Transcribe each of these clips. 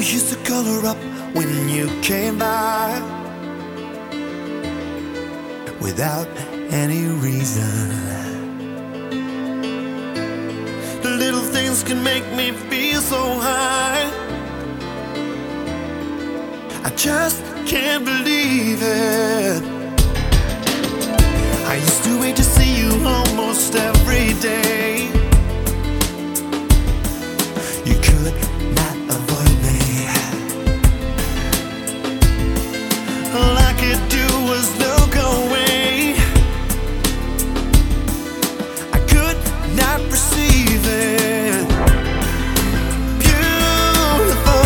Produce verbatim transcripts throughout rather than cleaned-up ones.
We used to color up when you came by without any reason. Little things can make me feel so high. I just can't believe it. I used to wait to see you almost every day. You could not avoid me. All I could do was look away. I could not perceive it. Beautiful,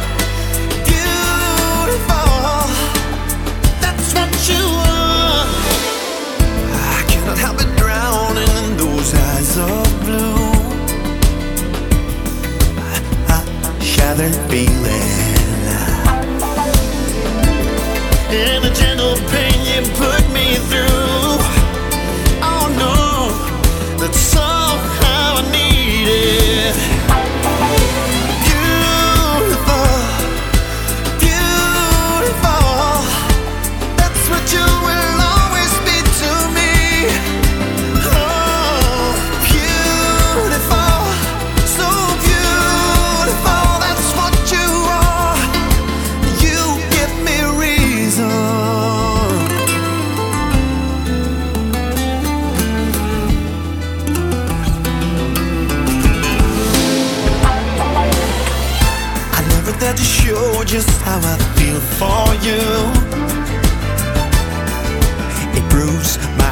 beautiful, that's what you are. I cannot help but drowning in those eyes of blue. Shattered feeling and the gentle pain you put me through. Oh no, that somehow I needed. Beautiful, beautiful, that's what you will always be to me. Oh, beautiful, so beautiful, that's what you are. You give me reason. I never dared to show just how I feel for you. It proves my